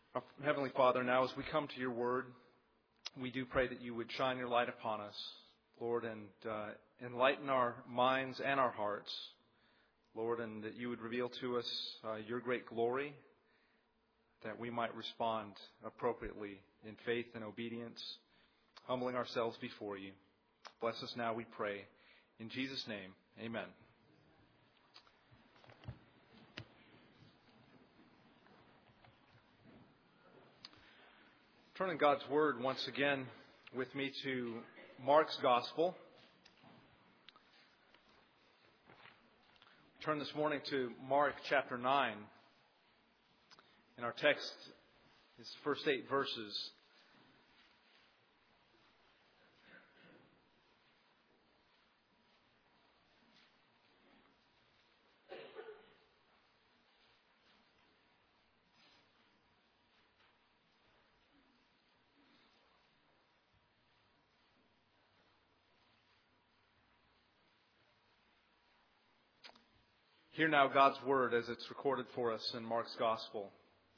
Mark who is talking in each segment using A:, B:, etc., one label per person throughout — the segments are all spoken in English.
A: Our Heavenly Father, now as we come to your word, we do pray that you would shine your light upon us, Lord, and enlighten our minds and our hearts, Lord, and that you would reveal to us your great glory, that we might respond appropriately in faith and obedience, humbling ourselves before you. Bless us now, we pray. In Jesus' name, amen. Turning God's Word once again with me to Mark's Gospel. Turn this morning to Mark chapter 9. And our text is the first 8 verses. Hear now God's Word as it's recorded for us in Mark's Gospel.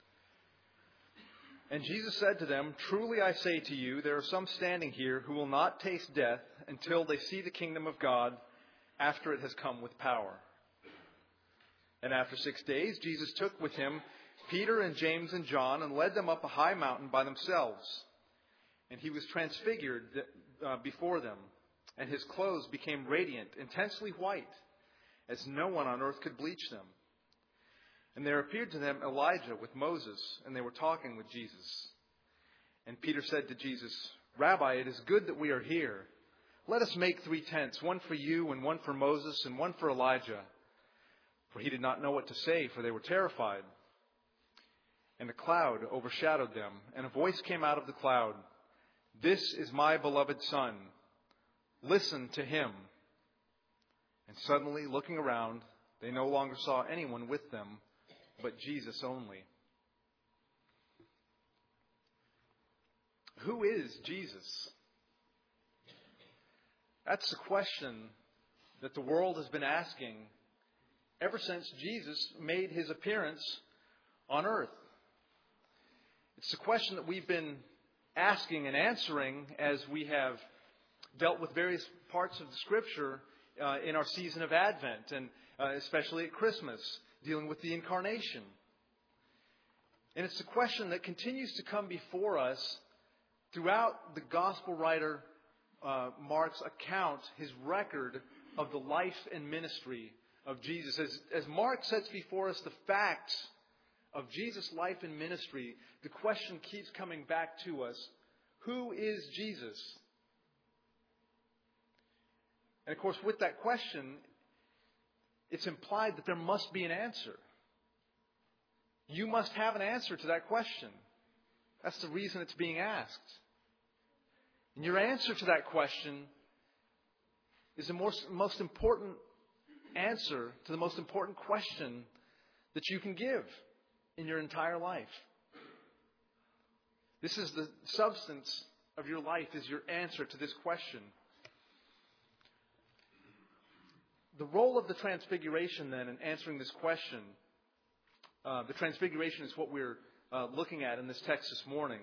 A: And Jesus said to them, "Truly I say to you, there are some standing here who will not taste death until they see the kingdom of God after it has come with power." And after 6 days, Jesus took with him Peter and James and John and led them up a high mountain by themselves. And he was transfigured before them, and his clothes became radiant, intensely white, as no one on earth could bleach them. And there appeared to them Elijah with Moses, and they were talking with Jesus. And Peter said to Jesus, "Rabbi, it is good that we are here. Let us make 3 tents, one for you and one for Moses and one for Elijah." For he did not know what to say, for they were terrified. And a cloud overshadowed them, and a voice came out of the cloud, "This is my beloved Son. Listen to him." And suddenly, looking around, they no longer saw anyone with them, but Jesus only. Who is Jesus? That's the question that the world has been asking ever since Jesus made his appearance on earth. It's the question that we've been asking and answering as we have dealt with various parts of the Scripture in our season of Advent, and especially at Christmas, dealing with the Incarnation. And it's a question that continues to come before us throughout the Gospel writer Mark's account, his record of the life and ministry of Jesus. As Mark sets before us the facts of Jesus' life and ministry, the question keeps coming back to us: who is Jesus? And of course, with that question, it's implied that there must be an answer. You must have an answer to that question. That's the reason it's being asked. And your answer to that question is the most important answer to the most important question that you can give in your entire life. This is the substance of your life, is your answer to this question. The role of the Transfiguration, then, in answering this question, the Transfiguration is what we're looking at in this text this morning,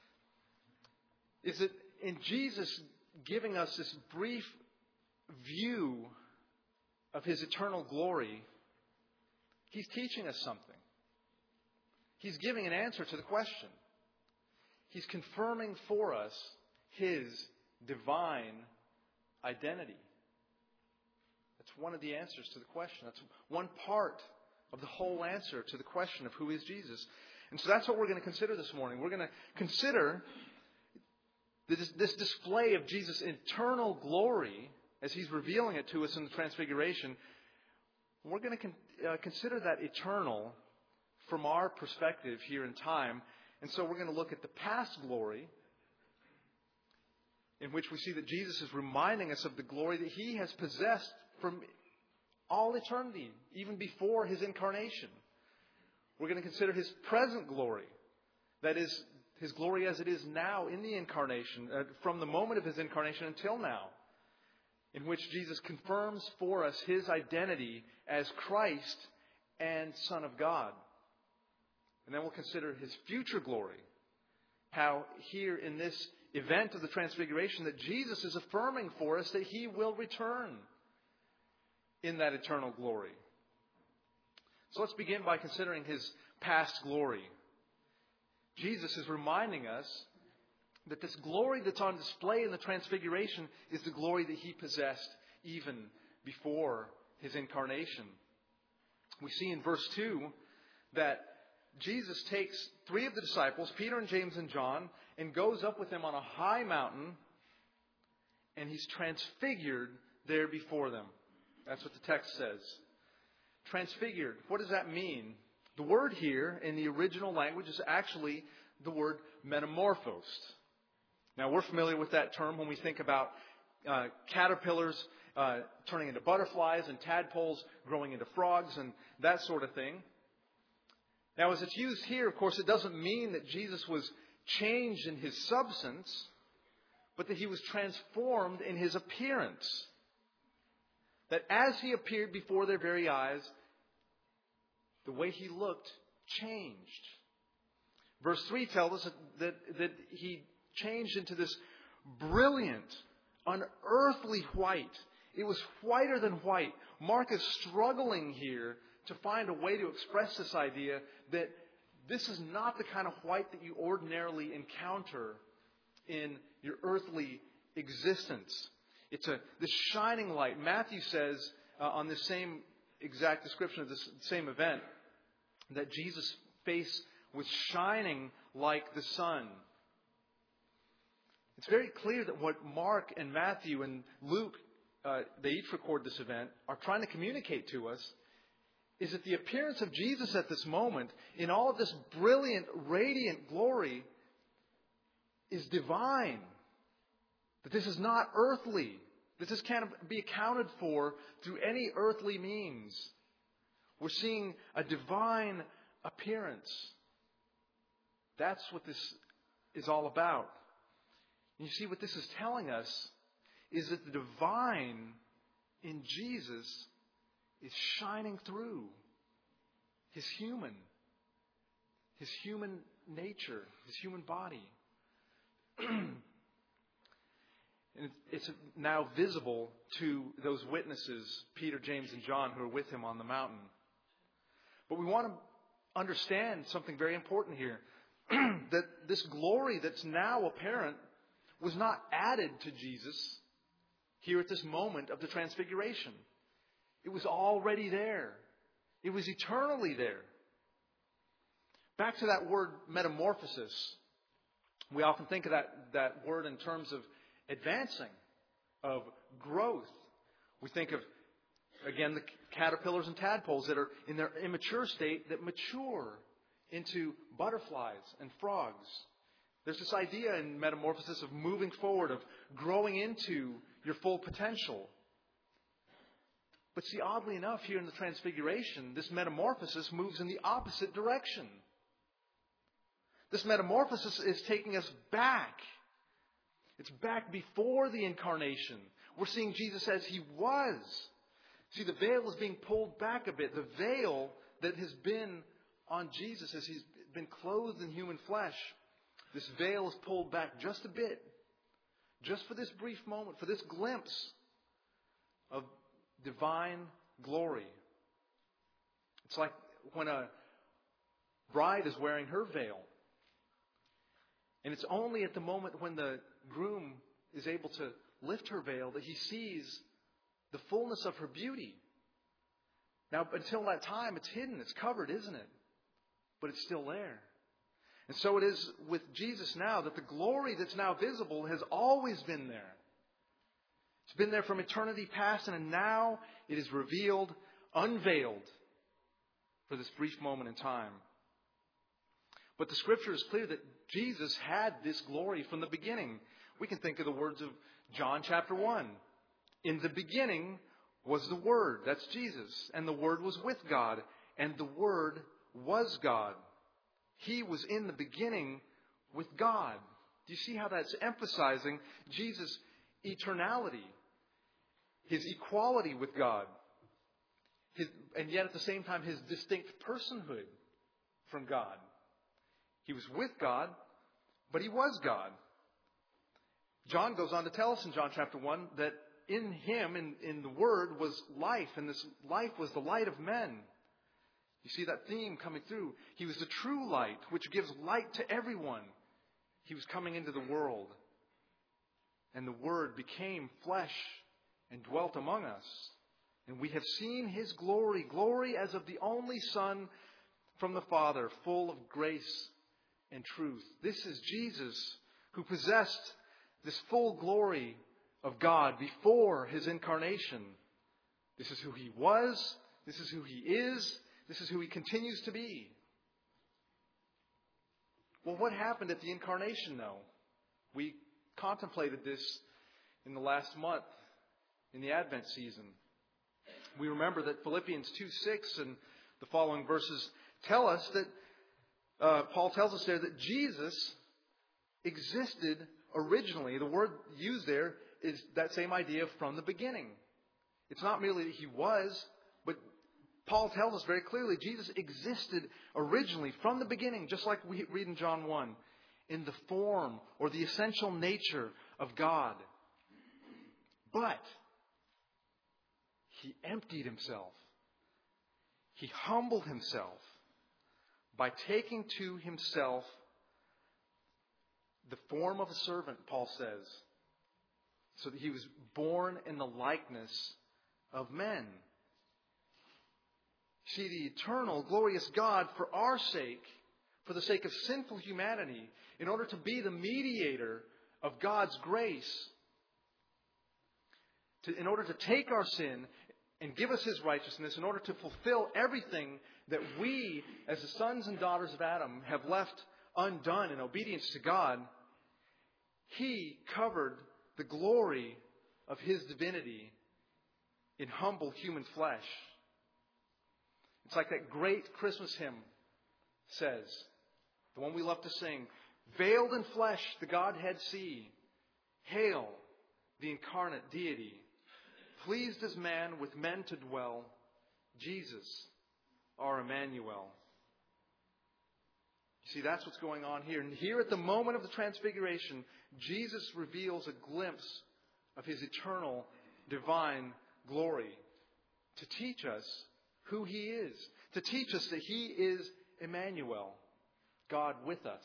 A: is that in Jesus giving us this brief view of his eternal glory, he's teaching us something. He's giving an answer to the question. He's confirming for us his divine identity. That's one of the answers to the question. That's one part of the whole answer to the question of who is Jesus. And so that's what we're going to consider this morning. We're going to consider this display of Jesus' eternal glory as he's revealing it to us in the Transfiguration. We're going to consider that eternal from our perspective here in time. And so we're going to look at the past glory, in which we see that Jesus is reminding us of the glory that he has possessed from all eternity, even before his incarnation. We're going to consider his present glory, that is, his glory as it is now in the incarnation, from the moment of his incarnation until now, in which Jesus confirms for us his identity as Christ and Son of God. And then we'll consider His future glory. How here in this event of the Transfiguration that Jesus is affirming for us that He will return in that eternal glory. So let's begin by considering His past glory. Jesus is reminding us that this glory that's on display in the Transfiguration is the glory that He possessed even before His incarnation. We see in verse 2 that Jesus takes 3 of the disciples, Peter and James and John, and goes up with them on a high mountain, and He's transfigured there before them. That's what the text says. Transfigured. What does that mean? The word here in the original language is actually the word metamorphosed. Now, we're familiar with that term when we think about caterpillars turning into butterflies and tadpoles growing into frogs and that sort of thing. Now, as it's used here, of course, it doesn't mean that Jesus was changed in His substance, but that He was transformed in His appearance. That as He appeared before their very eyes, the way He looked changed. Verse 3 tells us that He changed into this brilliant, unearthly white. It was whiter than white. Mark is struggling here to find a way to express this idea that this is not the kind of white that you ordinarily encounter in your earthly existence. It's this shining light. Matthew says on this same exact description of this same event that Jesus' face was shining like the sun. It's very clear that what Mark and Matthew and Luke, they each record this event, are trying to communicate to us is that the appearance of Jesus at this moment, in all of this brilliant, radiant glory, is divine. That this is not earthly. That this can't be accounted for through any earthly means. We're seeing a divine appearance. That's what this is all about. And you see, what this is telling us is that the divine in Jesus is shining through His human nature, His human body. And it's now visible to those witnesses, Peter, James, and John, who are with Him on the mountain. But we want to understand something very important here. That this glory that's now apparent was not added to Jesus here at this moment of the Transfiguration. It was already there. It was eternally there. Back to that word metamorphosis. We often think of that word in terms of advancing, of growth. We think of, again, the caterpillars and tadpoles that are in their immature state that mature into butterflies and frogs. There's this idea in metamorphosis of moving forward, of growing into your full potential. But see, oddly enough, here in the Transfiguration, this metamorphosis moves in the opposite direction. This metamorphosis is taking us back. It's back before the incarnation. We're seeing Jesus as He was. See, the veil is being pulled back a bit. The veil that has been on Jesus as He's been clothed in human flesh, this veil is pulled back just a bit. Just for this brief moment, for this glimpse of divine glory. It's like when a bride is wearing her veil. And it's only at the moment when the groom is able to lift her veil that he sees the fullness of her beauty. Now, until that time, it's hidden, it's covered, isn't it? But it's still there. And so it is with Jesus now, that the glory that's now visible has always been there. It's been there from eternity past, and now it is revealed, unveiled, for this brief moment in time. But the Scripture is clear that Jesus had this glory from the beginning. We can think of the words of John chapter 1. In the beginning was the Word. That's Jesus. And the Word was with God. And the Word was God. He was in the beginning with God. Do you see how that's emphasizing Jesus' eternality? His equality with God. And yet at the same time, His distinct personhood from God. He was with God, but he was God. John goes on to tell us in John chapter 1 that in him, in the Word, was life, and this life was the light of men. You see that theme coming through. He was the true light, which gives light to everyone. He was coming into the world. And the Word became flesh and dwelt among us. And we have seen His glory, glory as of the only Son from the Father, full of grace and truth. This is Jesus, who possessed this full glory of God before His incarnation. This is who He was. This is who He is. This is who He continues to be. Well, what happened at the incarnation, though? We contemplated this in the last month in the Advent season. We remember that Philippians 2:6 and the following verses tell us that Paul tells us there that Jesus existed originally. The word used there is that same idea from the beginning. It's not merely that He was, but Paul tells us very clearly Jesus existed originally from the beginning, just like we read in John 1, in the form or the essential nature of God. But He emptied Himself. He humbled Himself by taking to Himself the form of a servant, Paul says, so that He was born in the likeness of men. See, the eternal, glorious God, for our sake, for the sake of sinful humanity, in order to be the mediator of God's grace, in order to take our sin and give us His righteousness, in order to fulfill everything that we, as the sons and daughters of Adam, have left undone in obedience to God, He covered the glory of His divinity in humble human flesh. It's like that great Christmas hymn says, the one we love to sing, "Veiled in flesh the Godhead see, hail the incarnate deity. Pleased as man with men to dwell, Jesus, our Emmanuel." You see, that's what's going on here. And here at the moment of the Transfiguration, Jesus reveals a glimpse of His eternal, divine glory to teach us who He is, to teach us that He is Emmanuel, God with us.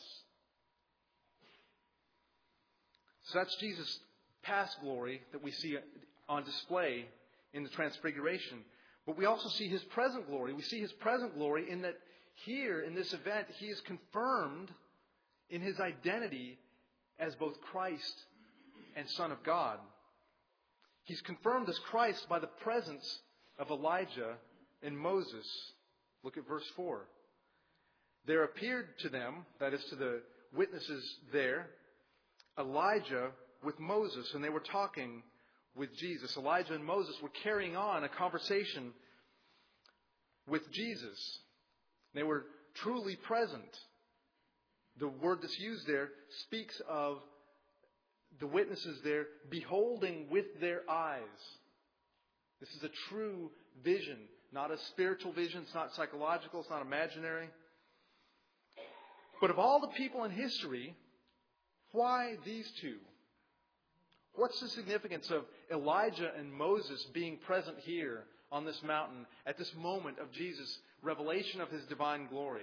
A: So that's Jesus' past glory that we see on display in the Transfiguration. But we also see His present glory. We see His present glory in that here, in this event, He is confirmed in His identity as both Christ and Son of God. He's confirmed as Christ by the presence of Elijah and Moses. Look at verse 4. There appeared to them, that is to the witnesses there, Elijah with Moses, and they were talking with Jesus. Elijah and Moses were carrying on a conversation with Jesus. They were truly present. The word that's used there speaks of the witnesses there beholding with their eyes. This is a true vision, not a spiritual vision. It's not psychological. It's not imaginary. But of all the people in history, why these two? What's the significance of Elijah and Moses being present here on this mountain at this moment of Jesus' revelation of His divine glory?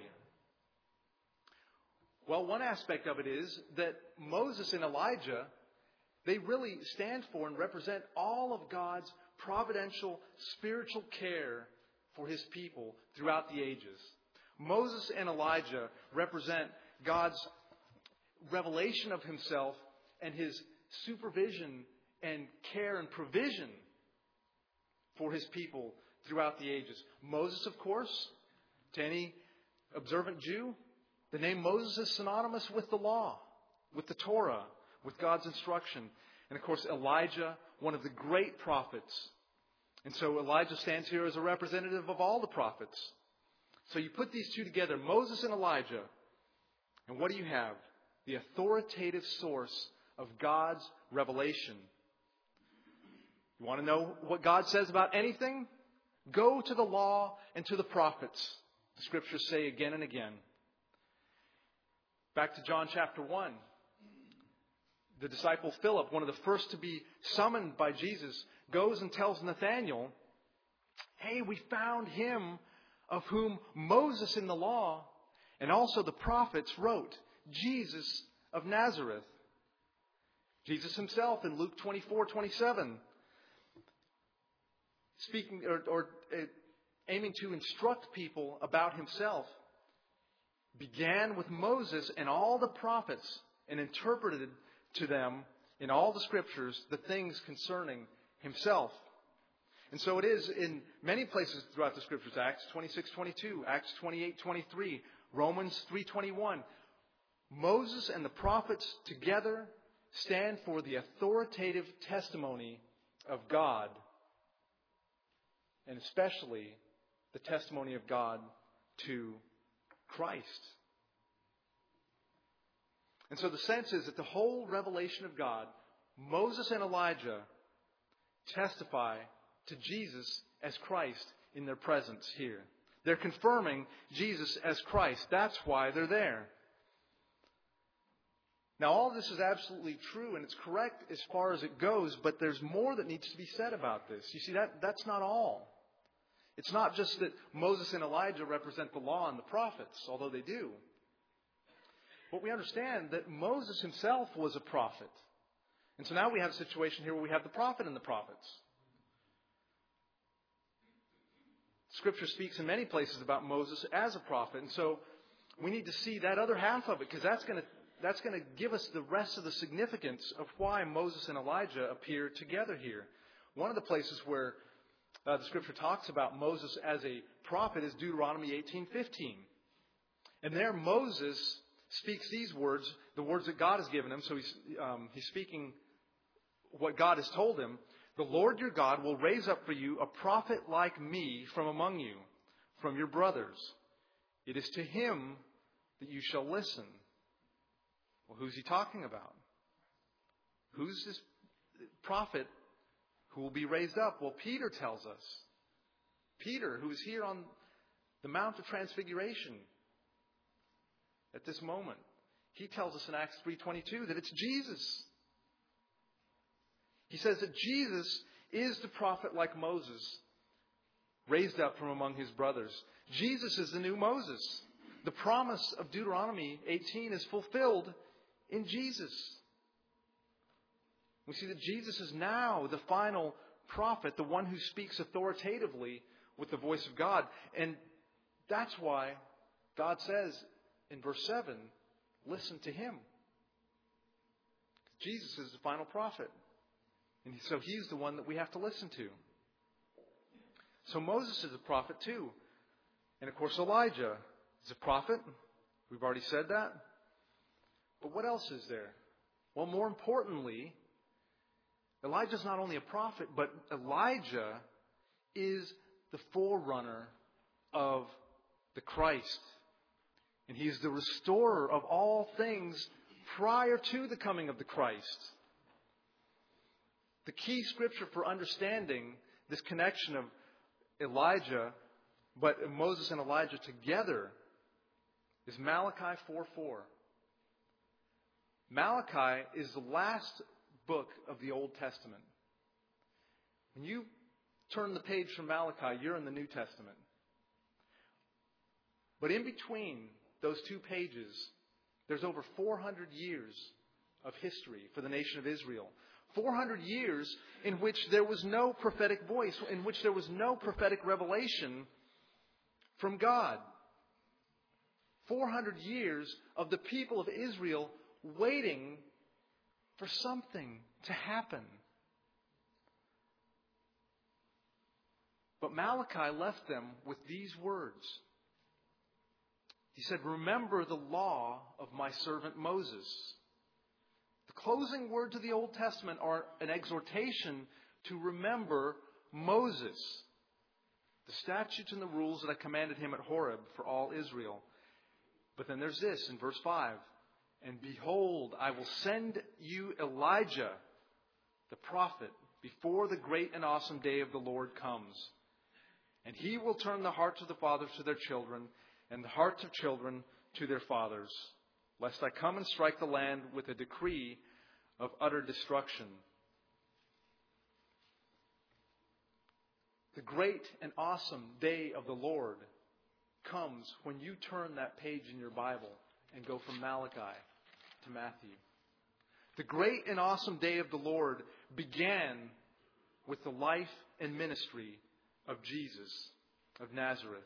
A: Well, one aspect of it is that Moses and Elijah, they really stand for and represent all of God's providential, spiritual care for His people throughout the ages. Moses and Elijah represent God's revelation of Himself and His supervision and care and provision for His people throughout the ages. Moses, of course, to any observant Jew, the name Moses is synonymous with the law, with the Torah, with God's instruction. And of course, Elijah, one of the great prophets. And so Elijah stands here as a representative of all the prophets. So you put these two together, Moses and Elijah, and what do you have? The authoritative source of God's revelation. You want to know what God says about anything? Go to the law and to the prophets. The Scriptures say again and again. Back to John chapter 1. The disciple Philip, one of the first to be summoned by Jesus, goes and tells Nathanael, "Hey, we found him of whom Moses in the law and also the prophets wrote, Jesus of Nazareth." Jesus himself in Luke 24:27, speaking or aiming to instruct people about himself, began with Moses and all the prophets and interpreted to them in all the scriptures the things concerning himself. And so it is in many places throughout the scriptures. Acts 26:22, Acts 28:23, Romans 3:21. Moses and the prophets together stand for the authoritative testimony of God, and especially the testimony of God to Christ. And so the sense is that the whole revelation of God, Moses and Elijah, testify to Jesus as Christ in their presence here. They're confirming Jesus as Christ. That's why they're there. Now, all this is absolutely true and it's correct as far as it goes, but there's more that needs to be said about this. You see, that's not all. It's not just that Moses and Elijah represent the law and the prophets, although they do. But we understand that Moses himself was a prophet. And so now we have a situation here where we have the prophet and the prophets. Scripture speaks in many places about Moses as a prophet. And so we need to see that other half of it, because that's going to give us the rest of the significance of why Moses and Elijah appear together here. One of the places where the Scripture talks about Moses as a prophet is Deuteronomy 18:15. And there Moses speaks these words, the words that God has given him. So he's speaking what God has told him. "The Lord your God will raise up for you a prophet like me from among you, from your brothers. It is to him that you shall listen." Well, who's he talking about? Who's this prophet who will be raised up? Well, Peter tells us. Peter, who is here on the Mount of Transfiguration at this moment, he tells us in Acts 3:22 that it's Jesus. He says that Jesus is the prophet like Moses, raised up from among his brothers. Jesus is the new Moses. The promise of Deuteronomy 18 is fulfilled in Jesus. We see that Jesus is now the final prophet, the one who speaks authoritatively with the voice of God. And that's why God says in verse 7, listen to him. Jesus is the final prophet. And so he's the one that we have to listen to. So Moses is a prophet too. And of course Elijah is a prophet. We've already said that. But what else is there? Well, more importantly, Elijah's not only a prophet, but Elijah is the forerunner of the Christ. And he's the restorer of all things prior to the coming of the Christ. The key scripture for understanding this connection of Elijah, but Moses and Elijah together, is Malachi 4:4. Malachi is the last book of the Old Testament. When you turn the page from Malachi, you're in the New Testament. But in between those two pages, there's over 400 years of history for the nation of Israel. 400 years in which there was no prophetic voice, in which there was no prophetic revelation from God. 400 years of the people of Israel waiting for something to happen. But Malachi left them with these words. He said, "Remember the law of my servant Moses." The closing words of the Old Testament are an exhortation to remember Moses, the statutes and the rules that I commanded him at Horeb for all Israel. But then there's this in verse 5. "And behold, I will send you Elijah, the prophet, before the great and awesome day of the Lord comes. And he will turn the hearts of the fathers to their children, and the hearts of children to their fathers, lest I come and strike the land with a decree of utter destruction. The great and awesome day of the Lord comes when you turn that page in your Bible and go from Malachi to Matthew. The great and awesome day of the Lord began with the life and ministry of Jesus of Nazareth.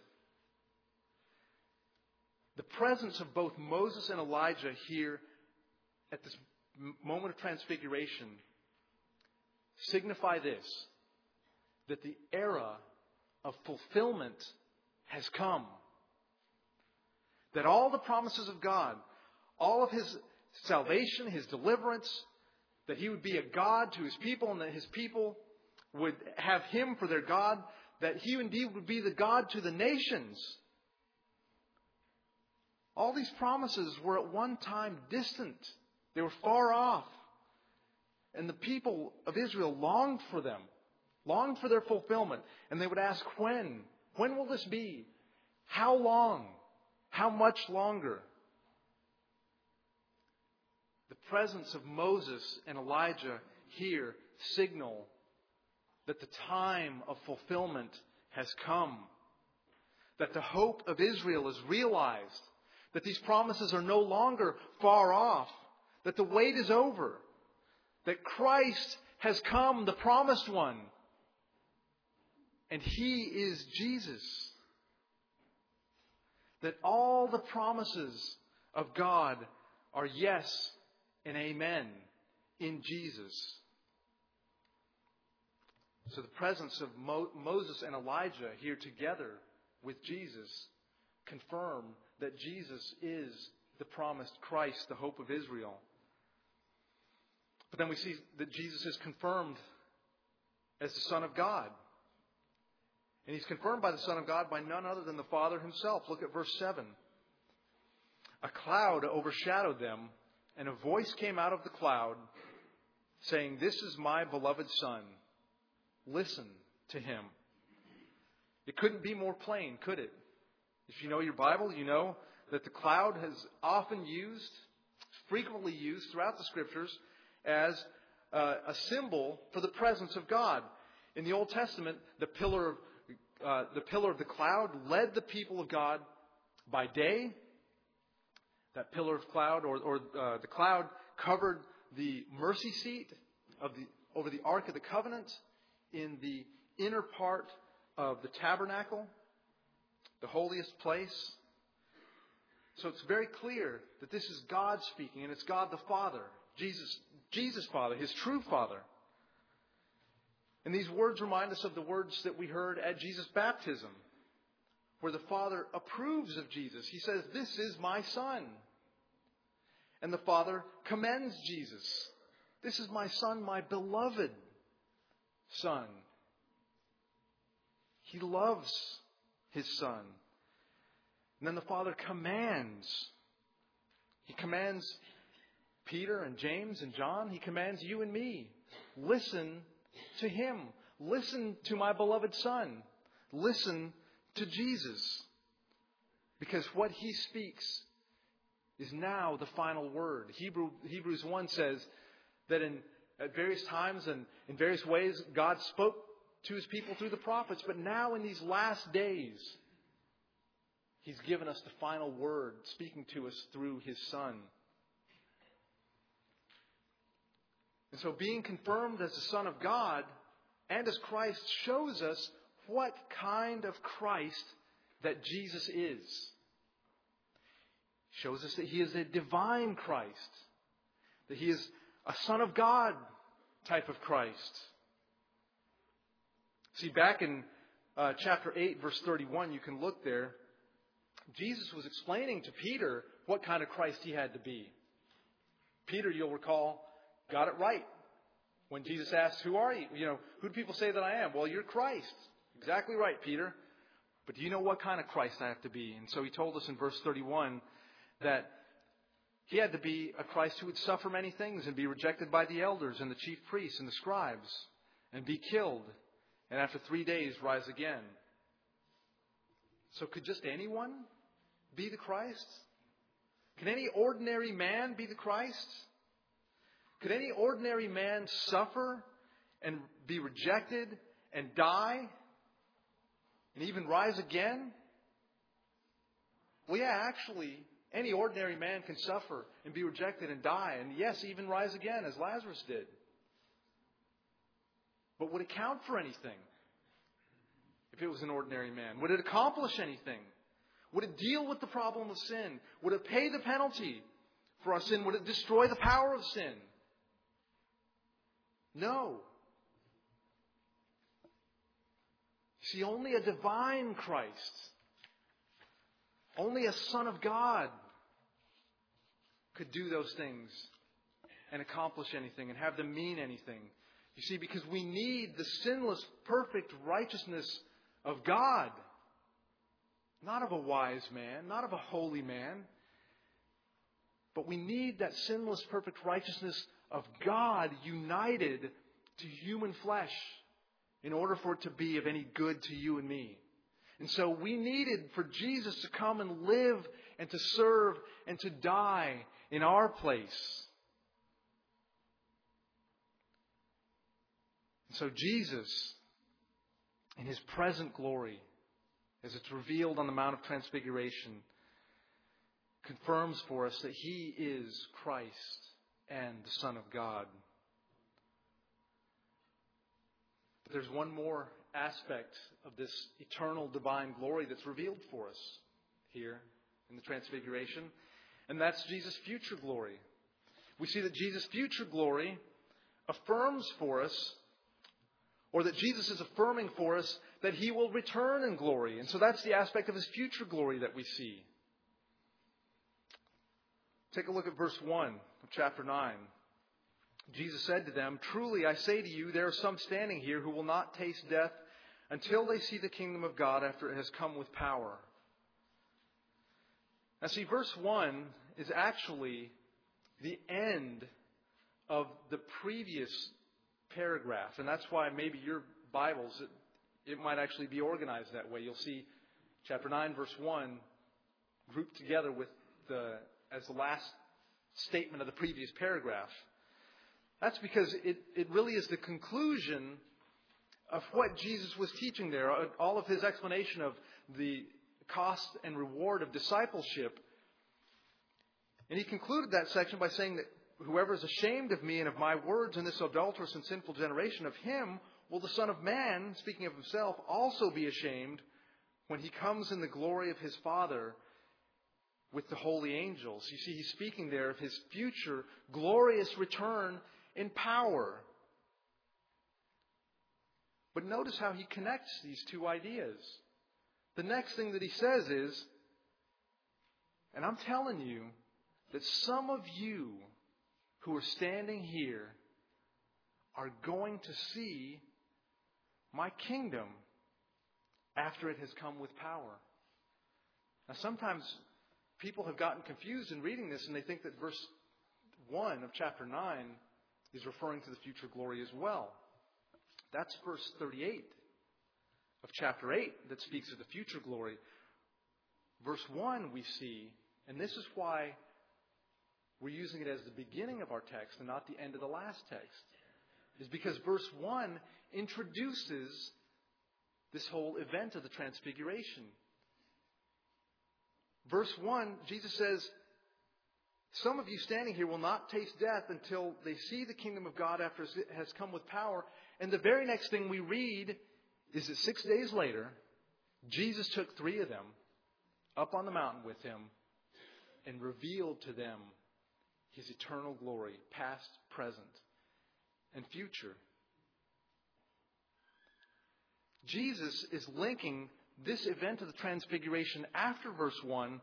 A: The presence of both Moses and Elijah here at this moment of transfiguration signify this, that the era of fulfillment has come. That all the promises of God, all of His salvation, His deliverance, that He would be a God to His people and that His people would have Him for their God, that He indeed would be the God to the nations. All these promises were at one time distant. They were far off. And the people of Israel longed for them, longed for their fulfillment. And they would ask, when? When will this be? How long? How much longer? The presence of Moses and Elijah here signal that the time of fulfillment has come. That the hope of Israel is realized. That these promises are no longer far off. That the wait is over. That Christ has come, the promised one. And He is Jesus. That all the promises of God are yes and amen in Jesus. So the presence of Moses and Elijah here together with Jesus confirm that Jesus is the promised Christ, the hope of Israel. But then we see that Jesus is confirmed as the Son of God. And He's confirmed by the Son of God by none other than the Father Himself. Look at verse 7. A cloud overshadowed them, and a voice came out of the cloud saying, "This is my beloved Son. Listen to Him." It couldn't be more plain, could it? If you know your Bible, you know that the cloud has often used, frequently used throughout the Scriptures as a symbol for the presence of God. In the Old Testament, the pillar of the cloud led the people of God by day. That pillar of cloud or the cloud covered the mercy seat over the Ark of the Covenant in the inner part of the tabernacle, the holiest place. So it's very clear that this is God speaking, and it's God the Father, Jesus' Father, His true Father. And these words remind us of the words that we heard at Jesus' baptism, where the Father approves of Jesus. He says, "This is my Son." And the Father commends Jesus. "This is my Son, my beloved Son." He loves His Son. And then the Father commands. He commands Peter and James and John. He commands you and me. Listen to Him. Listen to my beloved Son. Listen to Jesus. Because what He speaks is now the final word. Hebrews 1 says that at various times and in various ways God spoke to His people through the prophets. But now in these last days, He's given us the final word, speaking to us through His Son. And so being confirmed as the Son of God and as Christ shows us what kind of Christ that Jesus is. Shows us that He is a divine Christ. That He is a Son of God type of Christ. See, back in chapter 8, verse 31, you can look there. Jesus was explaining to Peter what kind of Christ he had to be. Peter, you'll recall, got it right. When Jesus asked, "Who are you? Who do people say that I am?" "Well, you're Christ." "Exactly right, Peter. But do you know what kind of Christ I have to be?" And so He told us in verse 31 that He had to be a Christ who would suffer many things and be rejected by the elders and the chief priests and the scribes and be killed and after 3 days rise again. So could just anyone be the Christ? Can any ordinary man be the Christ? Could any ordinary man suffer and be rejected and die and even rise again? Well, yeah, actually, any ordinary man can suffer and be rejected and die, and yes, even rise again, as Lazarus did. But would it count for anything if it was an ordinary man? Would it accomplish anything? Would it deal with the problem of sin? Would it pay the penalty for our sin? Would it destroy the power of sin? No. See, only a divine Christ, only a Son of God could do those things and accomplish anything and have them mean anything. You see, because we need the sinless, perfect righteousness of God. Not of a wise man, not of a holy man. But we need that sinless, perfect righteousness of God united to human flesh in order for it to be of any good to you and me. And so we needed for Jesus to come and live and to serve and to die in our place. And so Jesus, in His present glory, as it's revealed on the Mount of Transfiguration, confirms for us that He is Christ and the Son of God. But there's one more aspect of this eternal divine glory that's revealed for us here in the Transfiguration, and that's Jesus' future glory. We see that Jesus' future glory affirms for us, or that Jesus is affirming for us, that He will return in glory. And so that's the aspect of His future glory that we see. Take a look at verse 1 of chapter 9. Jesus said to them, "Truly I say to you, there are some standing here who will not taste death until they see the kingdom of God after it has come with power." Now see, verse 1 is actually the end of the previous paragraph. And that's why maybe your Bibles, it might actually be organized that way. You'll see chapter 9, verse 1 grouped together with as the last statement of the previous paragraph. That's because it really is the conclusion of what Jesus was teaching there. All of His explanation of the cost and reward of discipleship. And He concluded that section by saying that whoever is ashamed of me and of my words in this adulterous and sinful generation, of him will the Son of Man, speaking of Himself, also be ashamed when He comes in the glory of His Father with the holy angels. You see, He's speaking there of His future glorious return in power. But notice how He connects these two ideas. The next thing that He says is, and I'm telling you that some of you who are standing here are going to see my kingdom after it has come with power. Now sometimes people have gotten confused in reading this, and they think that verse 1 of chapter 9 is referring to the future glory as well. That's verse 38 of chapter 8 that speaks of the future glory. Verse 1 we see, and this is why we're using it as the beginning of our text and not the end of the last text, is because verse 1 introduces this whole event of the Transfiguration. Verse 1, Jesus says, "Some of you standing here will not taste death until they see the kingdom of God after it has come with power." And the very next thing we read is that 6 days later, Jesus took 3 of them up on the mountain with Him and revealed to them His eternal glory, past, present, and future. Jesus is linking this event of the Transfiguration after verse 1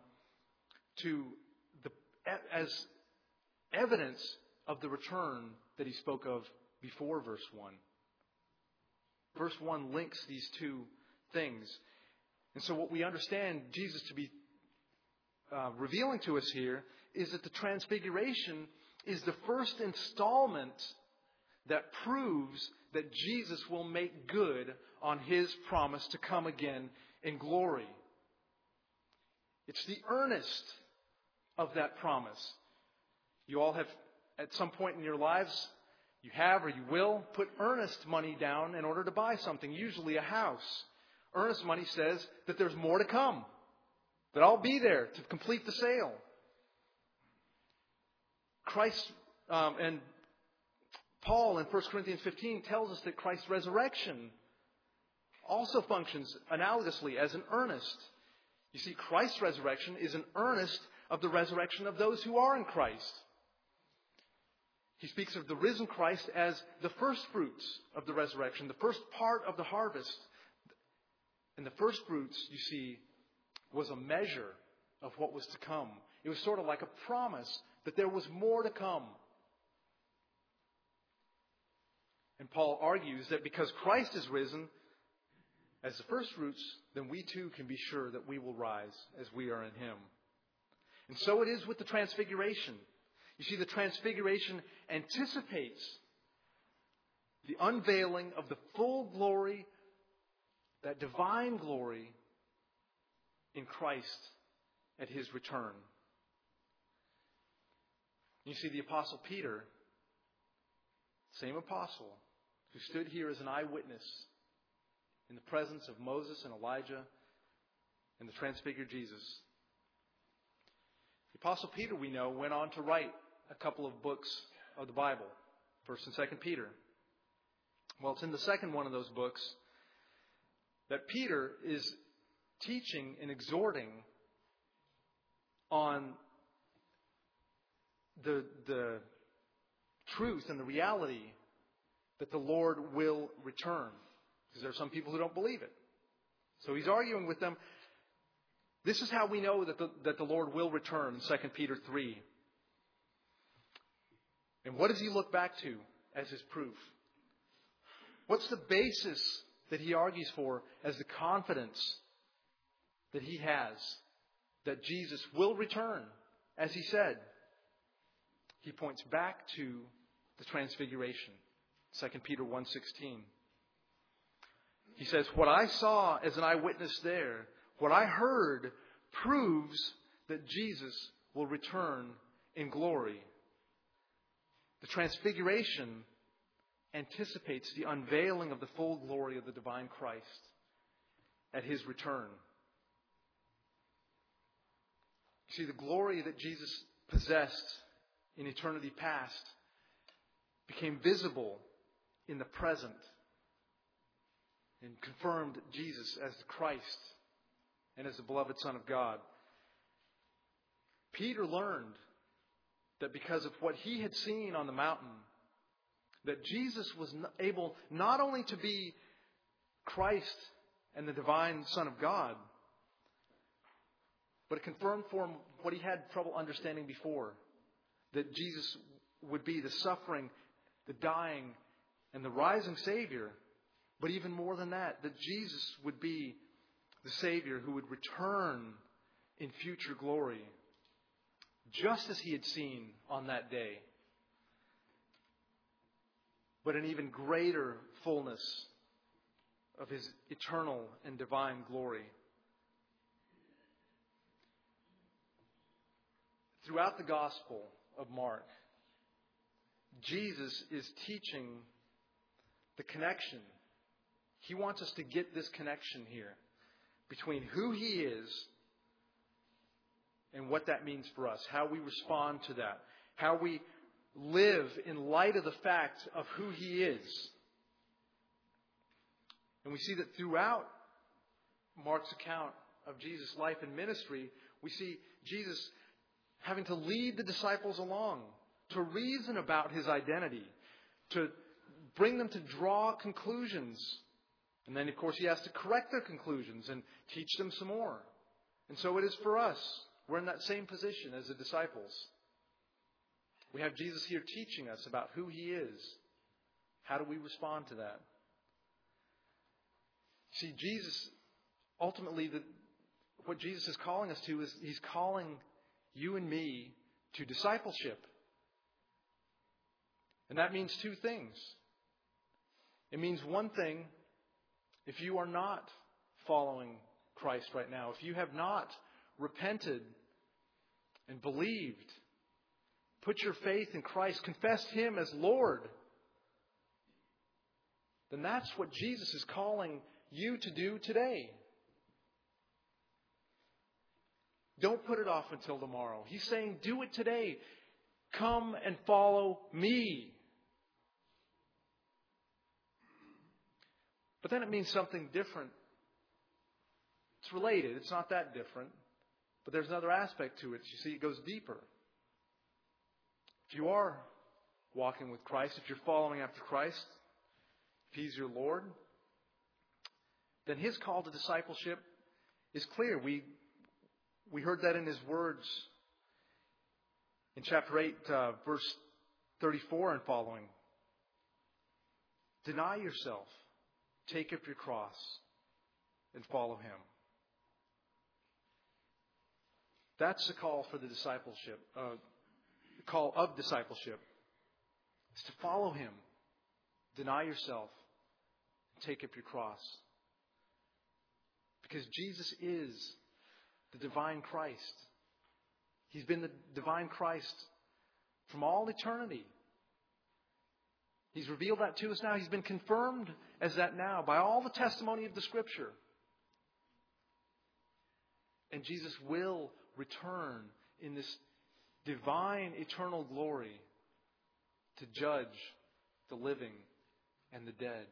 A: as evidence of the return that He spoke of before verse 1. Verse 1 links these two things. And so what we understand Jesus to be revealing to us here is that the Transfiguration is the first installment that proves that Jesus will make good on His promise to come again in glory. It's the earnest of that promise. You all have, at some point in your lives, you have or you will put earnest money down in order to buy something, usually a house. Earnest money says that there's more to come, that I'll be there to complete the sale. Christ and Paul in 1 Corinthians 15 tells us that Christ's resurrection also functions analogously as an earnest. You see, Christ's resurrection is an earnest of the resurrection of those who are in Christ. He speaks of the risen Christ as the first fruits of the resurrection, the first part of the harvest. And the first fruits, you see, was a measure of what was to come. It was sort of like a promise that there was more to come. And Paul argues that because Christ is risen as the first fruits, then we too can be sure that we will rise as we are in Him. And so it is with the Transfiguration. You see, the Transfiguration anticipates the unveiling of the full glory, that divine glory in Christ at His return. You see, the Apostle Peter, same apostle, who stood here as an eyewitness in the presence of Moses and Elijah and the transfigured Jesus. The Apostle Peter, we know, went on to write a couple of books of the Bible, 1st and 2nd Peter. Well, it's in the second one of those books that Peter is teaching and exhorting on the truth and the reality that the Lord will return. Because there are some people who don't believe it. So he's arguing with them. This is how we know that the Lord will return in 2 Peter 3. And what does he look back to as his proof? What's the basis that he argues for as the confidence that he has that Jesus will return, as he said? He points back to the Transfiguration, 2 Peter 1:16. He says, what I saw as an eyewitness there, what I heard proves that Jesus will return in glory. The Transfiguration anticipates the unveiling of the full glory of the divine Christ at His return. You see, the glory that Jesus possessed in eternity past became visible in the present and confirmed Jesus as the Christ and as the beloved Son of God. Peter learned that because of what he had seen on the mountain, that Jesus was able not only to be Christ and the divine Son of God, but it confirmed for him what he had trouble understanding before, that Jesus would be the suffering, the dying, and the rising Savior. But even more than that Jesus would be the Savior who would return in future glory, just as he had seen on that day, but an even greater fullness of his eternal and divine glory. Throughout the Gospel of Mark, Jesus is teaching the connection. He wants us to get this connection here between who He is and what that means for us, how we respond to that, how we live in light of the fact of who He is. And we see that throughout Mark's account of Jesus' life and ministry, we see Jesus having to lead the disciples along, to reason about His identity, to bring them to draw conclusions. And then, of course, He has to correct their conclusions and teach them some more. And so it is for us. We're in that same position as the disciples. We have Jesus here teaching us about who He is. How do we respond to that? See, Jesus, ultimately, what Jesus is calling us to is He's calling you and me to discipleship. And that means two things. It means one thing, if you are not following Christ right now, if you have not repented and believed, put your faith in Christ, confessed Him as Lord, then that's what Jesus is calling you to do today. Don't put it off until tomorrow. He's saying, do it today. Come and follow me. But then it means something different. It's related. It's not that different. But there's another aspect to it. You see, it goes deeper. If you are walking with Christ, if you're following after Christ, if He's your Lord, then His call to discipleship is clear. We heard that in His words in chapter 8, verse 34 and following. Deny yourself, take up your cross, and follow Him. That's the call for the discipleship. The call of discipleship is to follow Him, deny yourself, and take up your cross. Because Jesus is the divine Christ. He's been the divine Christ from all eternity. He's revealed that to us now. He's been confirmed as that now by all the testimony of the Scripture. And Jesus will return in this divine eternal glory to judge the living and the dead.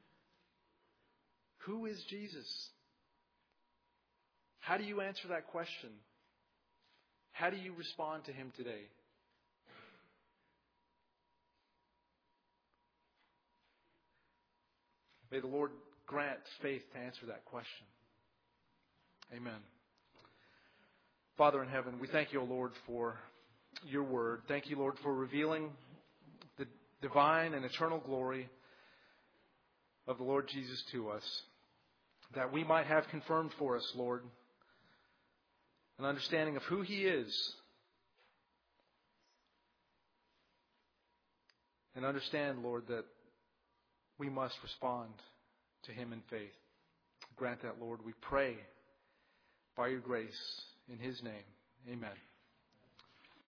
A: Who is Jesus? How do you answer that question? How do you respond to Him today? May the Lord grant faith to answer that question. Amen. Father in heaven, we thank You, O Lord, for Your word. Thank You, Lord, for revealing the divine and eternal glory of the Lord Jesus to us, that we might have confirmed for us, Lord, an understanding of who He is, and understand, Lord, that we must respond to Him in faith. Grant that, Lord, we pray by Your grace in His name. Amen.